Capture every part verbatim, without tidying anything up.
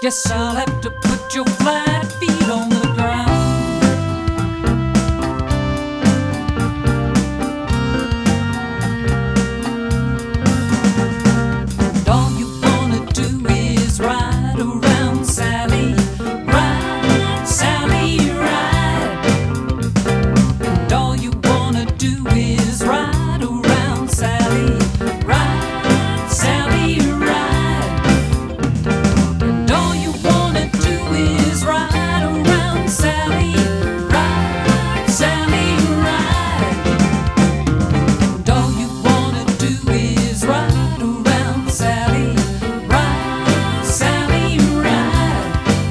Guess I'll have to put your flat feet on the ground. And all you wanna do is ride around, Sally. Ride, Sally, ride. And all you wanna do is ride around, Sally. Ride, Sally, ride. And all you wanna do is ride around, Sally. Ride, Sally, ride. And all you wanna do is ride around, Sally. Ride, Sally, ride.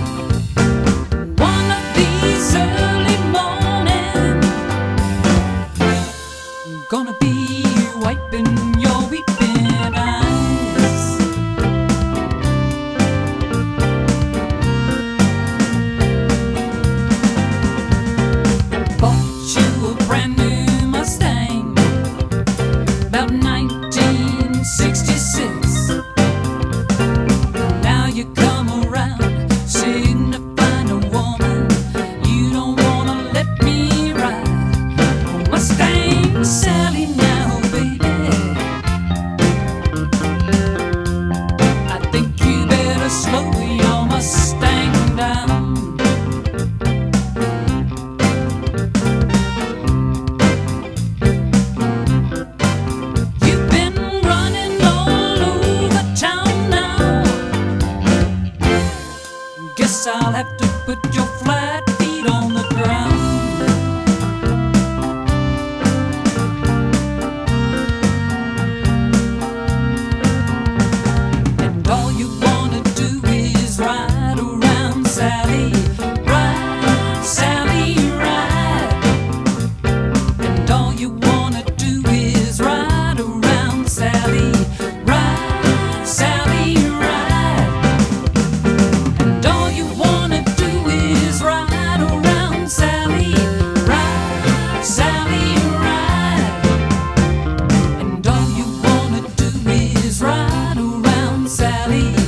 One of these early mornings, I'm gonna be wiping your weeping eyes. Bought you a brand new Mustang about nineteen sixty-six. Now you come around signifying a woman you don't wanna let me ride. Oh, Mustang Sally now, baby, I think you better slow your Mustang down. You've been running all over town now. Guess I'll have to put your flat feet on the ground. And all you wanna do is ride around, Sally. Ride, Sally, ride. And all you wanna do is ride around, Sally. Ride, Sally, ride. And all you wanna do is ride around, Sally. Ride, Sally, ride. And all you wanna do is ride around, Sally.